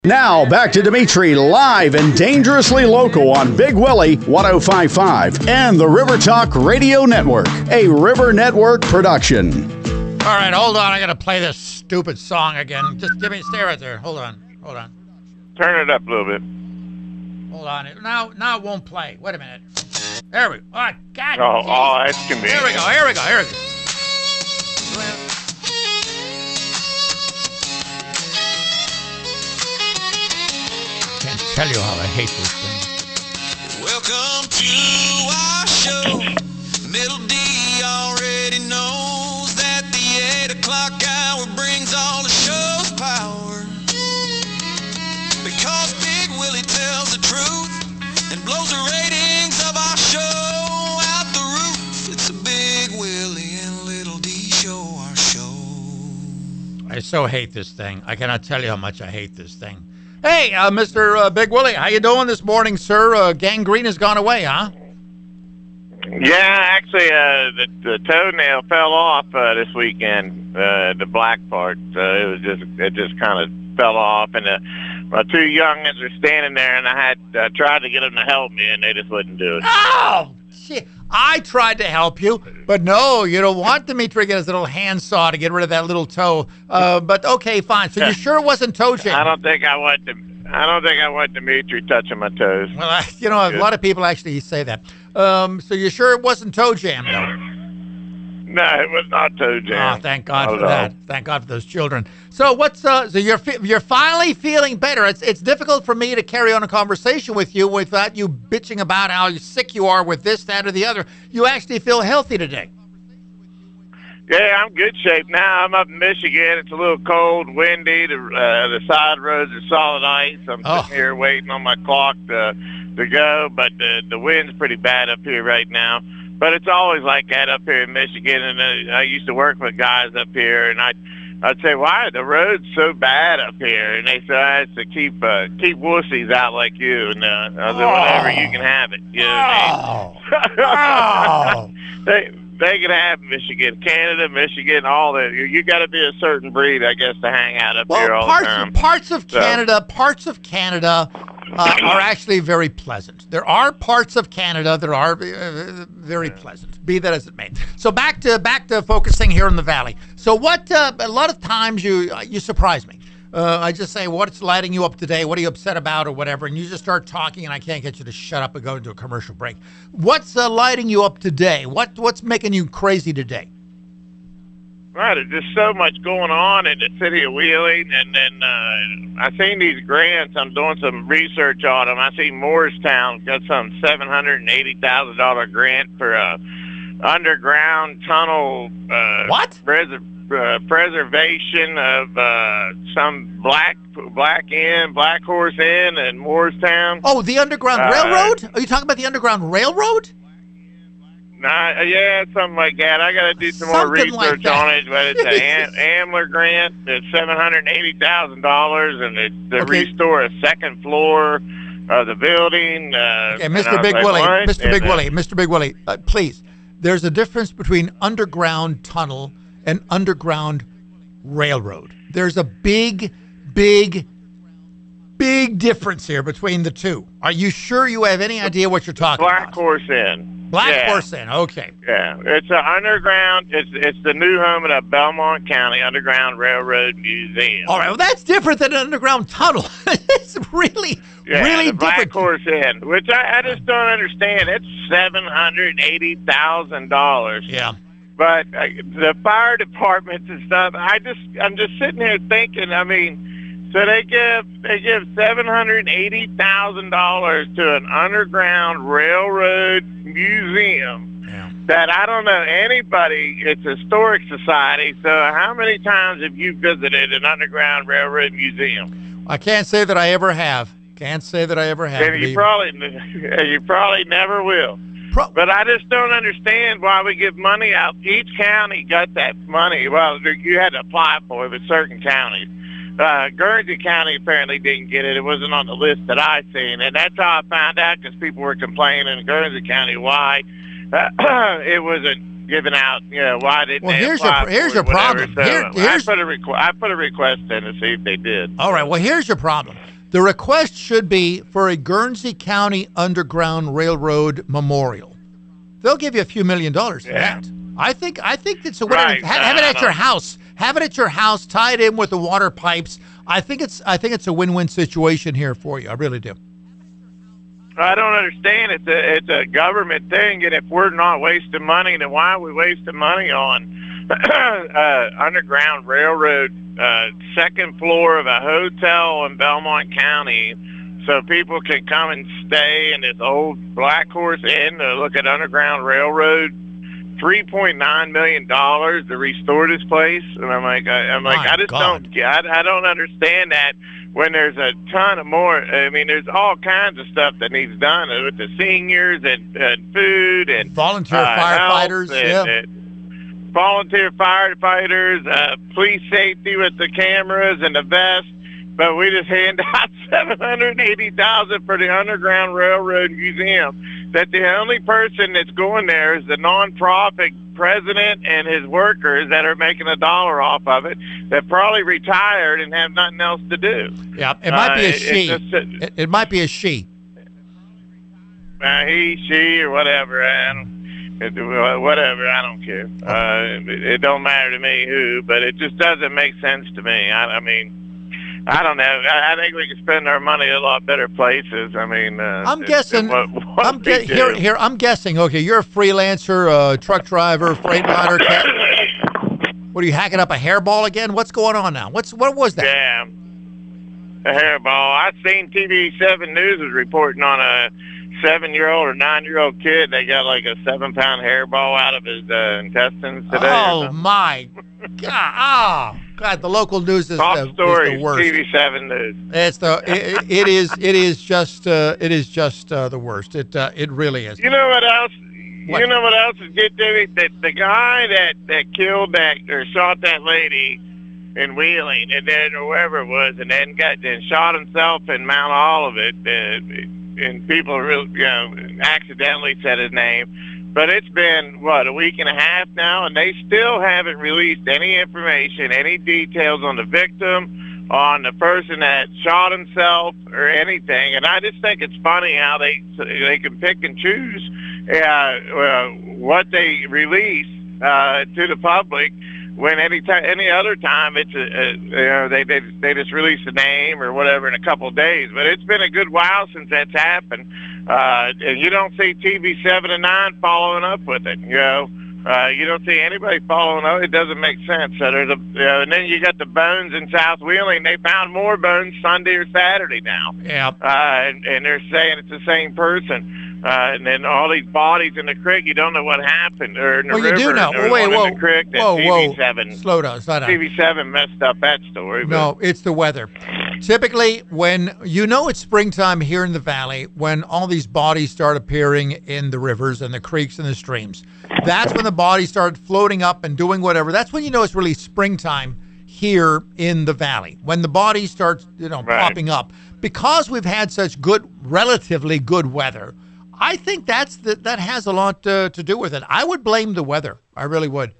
Now, back to Dimitri, live and dangerously local on Big Willie 105.5 and the River Talk Radio Network, a River Network production. All right, hold on. I got to play this stupid song again. Just stay right there. Hold on. Turn it up a little bit. Hold on. Now it won't play. Wait a minute. There we go. Oh, God. Oh, that's convenient. Here we go. Can't tell you how I hate this thing. Welcome to our show. Middle D already knows that the 8 o'clock hour brings all the show's power. Because Big Willie tells the truth and blows the ratings of our show out the roof. It's a Big Willie and Little D show, our show. I so hate this thing. I cannot tell you how much I hate this thing. Hey, Mr. Big Willie, how you doing this morning, sir? Gangrene has gone away, huh? Yeah, actually, the toenail fell off this weekend. The black part, it just kind of fell off, and my two youngins are standing there, and I had tried to get them to help me, and they just wouldn't do it. Oh, shit! I tried to help you, but no, you don't want Dimitri to get his little handsaw to get rid of that little toe. But okay, fine. So you sure it wasn't toe jam? I don't think I want Dimitri touching my toes. Well, a lot of people actually say that. So you sure it wasn't toe jam, though? No, it was not toe jam. Oh, thank God for that. Thank God for those children. So so you're finally feeling better. It's difficult for me to carry on a conversation with you without you bitching about how sick you are with this, that, or the other. You actually feel healthy today. Yeah, I'm good shape now. I'm up in Michigan. It's a little cold, windy. The side roads are solid ice. I'm sitting here waiting on my clock to go, but the wind's pretty bad up here right now. But it's always like that up here in Michigan, and I used to work with guys up here, and I'd say, why are the roads so bad up here? And they said, I have to keep wussies out like you, and I said, whatever, you can have it. You know what I mean? They can have Michigan, Canada, Michigan, all that. You got to be a certain breed, I guess, to hang out up here all the time. Parts of Canada are actually very pleasant. There are parts of Canada that are very pleasant, be that as it may. So back to focusing here in the Valley. So what? A lot of times you surprise me. I just say, what's lighting you up today? What are you upset about or whatever? And you just start talking, and I can't get you to shut up and go into a commercial break. What's lighting you up today? What's making you crazy today? Right, there's just so much going on in the city of Wheeling, and then I seen these grants. I'm doing some research on them. I see Moorestown got some $780,000 grant for a underground tunnel. Preservation of some Black Horse Inn in Moorestown. Oh, the Underground Railroad? Are you talking about the Underground Railroad? Yeah, something like that. I got to do some more research on it, but it's an AMLR grant. It's $780,000, and it's to restore a second floor of the building. Okay, Mr. Big Willie, please. There's a difference between underground tunnel and underground railroad. There's a big difference here between the two. Are you sure you have any idea what you're talking about? Black Horse Inn. Horse Inn, okay. Yeah, it's an underground, it's the new home of the Belmont County Underground Railroad Museum. All right, well, that's different than an underground tunnel. It's really different. Black Horse Inn, which I just don't understand. It's $780,000. Yeah. But the fire departments and stuff, I'm just sitting here thinking, I mean, so they give $780,000 to an underground railroad museum that I don't know anybody. It's a historic society. So how many times have you visited an underground railroad museum? I can't say that I ever have. And you probably never will. But I just don't understand why we give money out. Each county got that money. Well, you had to apply for it with certain counties. Guernsey County apparently didn't get it. It wasn't on the list that I seen, and that's how I found out, because people were complaining in Guernsey County why it was giving out. Why didn't Well, they here's apply your for it, whatever. problem. So Here's I put a request in to see if they did. all right. Well, here's your problem. The request should be for a Guernsey County Underground Railroad memorial. They'll give you a few $1 million for that. I think it's a winner. Right. Have it at your house. Have it at your house. Tie it in with the water pipes. I think it's a win-win situation here for you. I really do. I don't understand. It's a government thing, and if we're not wasting money, then why are we wasting money on Underground Railroad, second floor of a hotel in Belmont County, so people can come and stay in this old Black Horse Inn to look at Underground Railroad? $3.9 million to restore this place, and I just don't get. I don't understand that. When there's a ton of more, I mean, there's all kinds of stuff that needs done with the seniors and food and volunteer firefighters, volunteer firefighters, police safety with the cameras and the vests. But we just hand out $780,000 for the Underground Railroad Museum. That the only person that's going there is the nonprofit president and his workers that are making $1 off of it. That probably retired and have nothing else to do. Yeah, it might be a she. It might be a she. He, she, or whatever. Whatever. I don't care. It don't matter to me who, but it just doesn't make sense to me. I mean. I don't know. I think we can spend our money a lot better places. I mean, I'm guessing. I'm guessing. Okay, you're a freelancer, truck driver, freightliner. What are you hacking up a hairball again? What's going on now? What was that? Yeah, a hairball. I seen TV7 News was reporting on a 7-year-old or 9-year-old kid. They got like a 7-pound hairball out of his intestines today. Oh my God! God, the local news is top story. Is the worst. TV7 News. It's it is just the worst. It really is. You know what else? You know what else is good to me? That the guy that killed that or shot that lady in Wheeling, and then or wherever it was, and then shot himself in Mount Olivet, and people really accidentally said his name. But it's been, a week and a half now, and they still haven't released any information, any details on the victim, on the person that shot himself, or anything. And I just think it's funny how they can pick and choose what they release to the public, when any other time it's they just release the name or whatever in a couple of days. But it's been a good while since that's happened, and you don't see TV7 and 9 following up with it. You don't see anybody following up. It doesn't make sense. So there's and then you got the bones in South Wheeling. They found more bones Sunday or Saturday now. Yeah. And they're saying it's the same person. And then all these bodies in the creek, you don't know what happened. Or in the river, you do know. Whoa, in the creek, TV7, slow down. TV7 messed up that story. No, it's the weather. Typically, when it's springtime here in the valley, when all these bodies start appearing in the rivers and the creeks and the streams, that's when the bodies start floating up and doing whatever. That's when you know it's really springtime here in the valley. When the bodies start, popping up, because we've had such relatively good weather. I think that has a lot to do with it. I would blame the weather. I really would.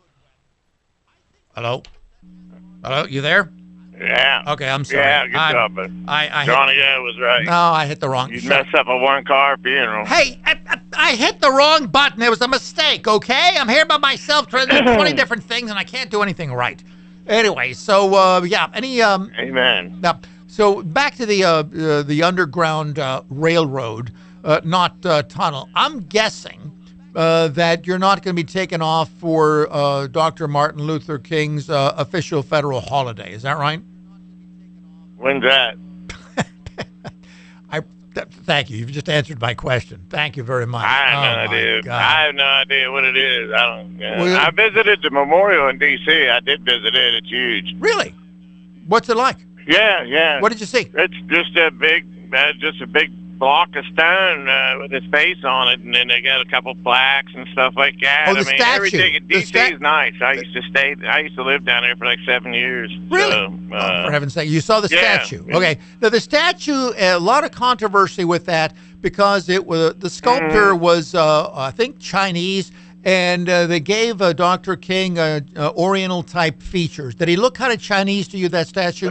Hello, you there? Yeah. Okay, I'm sorry. Yeah, good job, bud. Johnny was right. No, I hit the wrong. You messed up a one-car funeral. Hey, I hit the wrong button. It was a mistake. Okay, I'm here by myself trying to do 20 different things, and I can't do anything right. Anyway, so any Amen. So back to the Underground Railroad. Not tunnel. I'm guessing that you're not going to be taken off for Dr. Martin Luther King's official federal holiday. Is that right? When's that? Thank you. You've just answered my question. Thank you very much. I have no idea. I have no idea what it is. I don't. I visited the memorial in D.C. I did visit it. It's huge. Really? What's it like? Yeah. What did you see? It's just a big block of stone with his face on it, and then they got a couple plaques and stuff like that. Oh, the statue. Everything in D.C. is nice. I used to live down there for like 7 years. Really? So, for heaven's sake, you saw the statue. Okay. Now the statue, a lot of controversy with that because the sculptor was, I think, Chinese, and they gave Dr. King Oriental-type features. Did he look kind of Chinese to you, that statue?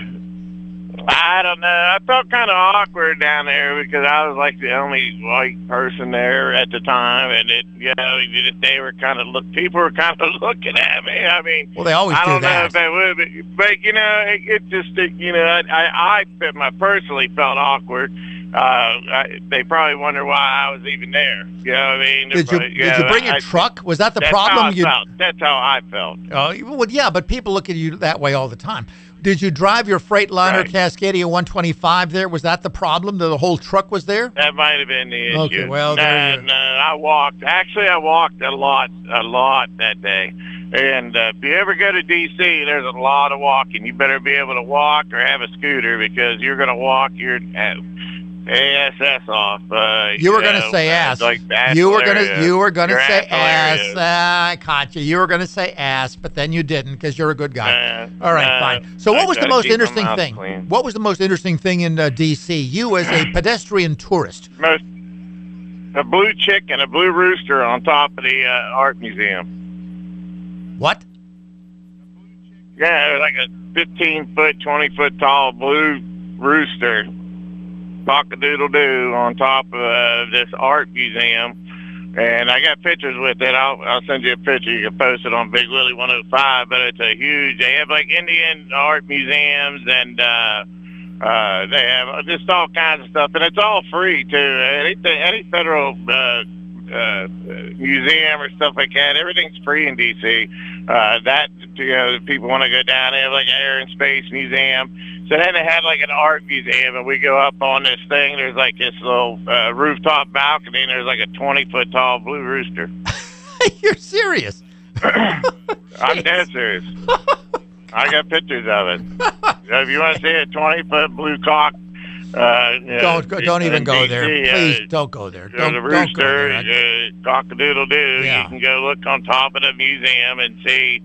I don't know. I felt kind of awkward down there because I was like the only white person there at the time, and they were kind of people were kind of looking at me. I mean, well, they always I do don't know that. if they would, but it just I personally felt awkward. They probably wonder why I was even there. You know what I mean? Did you bring a truck? Was that the problem? That's how I felt. Oh, well, yeah, but people look at you that way all the time. Did you drive your Freightliner Cascadia 125 there? Was that the problem? The whole truck was there? That might have been the issue. Okay, well, no, I walked. Actually, I walked a lot that day. And if you ever go to D.C., there's a lot of walking. You better be able to walk or have a scooter because you're going to walk your ASS off. You were going to say ass. Like you were going to say ass. I caught you. You were going to say ass, but then you didn't because you're a good guy. All right, fine. So what was the most interesting thing? Clean. What was the most interesting thing in D.C.? You as a pedestrian tourist. A blue chick and a blue rooster on top of the art museum. What? Yeah, it was like a 15-foot, 20-foot tall blue rooster. Cock-a-doodle-doo on top of this art museum, and I got pictures with it. I'll send you a picture. You can post it on Big Willie 105. But it's a huge. They have like Indian art museums, and they have just all kinds of stuff, and it's all free too. Any federal museum or stuff like that, everything's free in DC. People want to go down there, like Air and Space Museum. So then they had like an art museum, and we go up on this thing. There's like this little rooftop balcony, and there's like a 20-foot tall blue rooster. You're serious? I'm dead serious. I got pictures of it. So if you want to see a 20-foot blue cock, don't even go DC, there. Please don't go there. There's a rooster, cock-a-doodle-doo. Yeah. You can go look on top of the museum and see.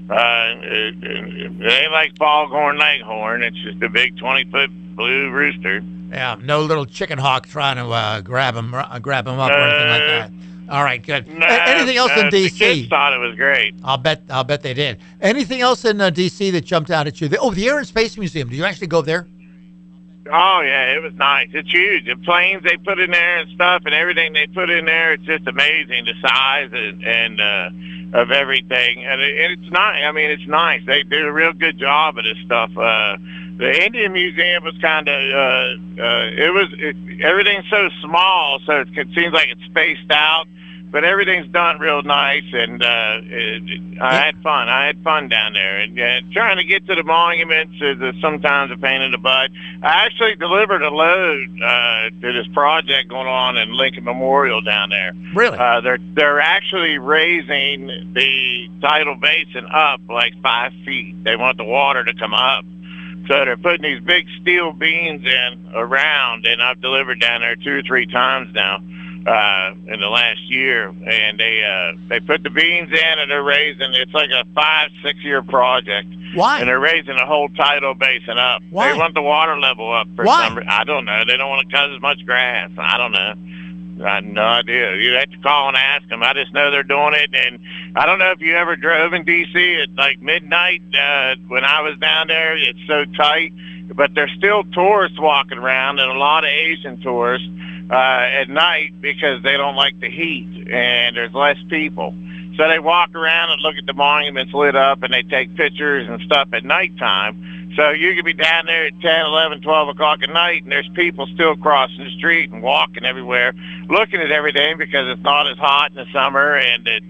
It ain't like Foghorn Leghorn. It's just a big 20-foot blue rooster. Yeah, no little chicken hawk trying to grab him up or anything like that. All right, good. Anything else in D.C.? The kids thought it was great. I'll bet they did. Anything else in D.C. that jumped out at you? The Air and Space Museum. Did you actually go there? Oh, yeah, it was nice. It's huge. The planes they put in there and stuff and everything they put in there, it's just amazing, the size and of everything. And it's nice. I mean, it's nice. They do a real good job of this stuff. The Indian Museum was kind of, everything's so small, so it seems like it's spaced out. But everything's done real nice, and I had fun. I had fun down there, and trying to get to the monuments is sometimes a pain in the butt. I actually delivered a load to this project going on in Lincoln Memorial down there. Really? They're actually raising the tidal basin up like 5 feet. They want the water to come up. So they're putting these big steel beams in around, and I've delivered down there 2 or 3 times now. In the last year, and they put the beams in, and they're raising. It's like a 5-6 year project. Why? And they're raising the whole tidal basin up. Why? They want the water level up for Why? some reason. I don't know. They don't want to cut as much grass. I don't know. I have no idea. You have to call and ask them. I just know they're doing it, and I don't know if you ever drove in D.C. at like midnight when I was down there. It's so tight, but there's still tourists walking around, and a lot of Asian tourists. At night because they don't like the heat and there's less people. So they walk around and look at the monuments lit up and they take pictures and stuff at nighttime. So you could be down there at 10, 11, 12 o'clock at night and there's people still crossing the street and walking everywhere looking at everything because it's not as hot in the summer and it's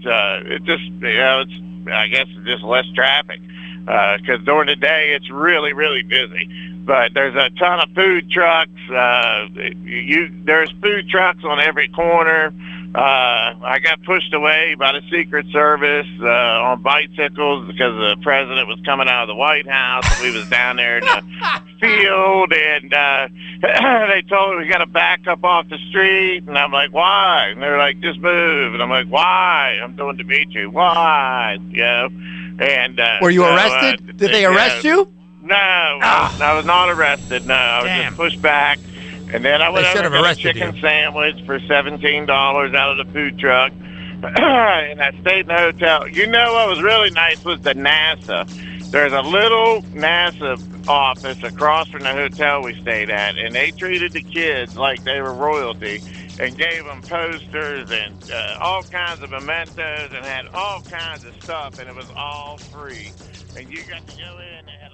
I guess it's just less traffic. Because during the day it's really, really busy. But there's a ton of food trucks. There's food trucks on every corner. I got pushed away by the Secret Service on bicycles because the president was coming out of the White House. We was down there in the field, and they told me we got to back up off the street. And I'm like, why? And they're like, just move. And I'm like, why? I'm going to meet you. Why? You know. And were you arrested? Did they arrest you? No, I was not arrested. No, I was just pushed back. And then I went over and got a chicken sandwich for $17 out of the food truck. and I stayed in the hotel. You know what was really nice was the NASA. There's a little NASA office across from the hotel we stayed at, and they treated the kids like they were royalty and gave them posters and all kinds of mementos and had all kinds of stuff, and it was all free. And you got to go in and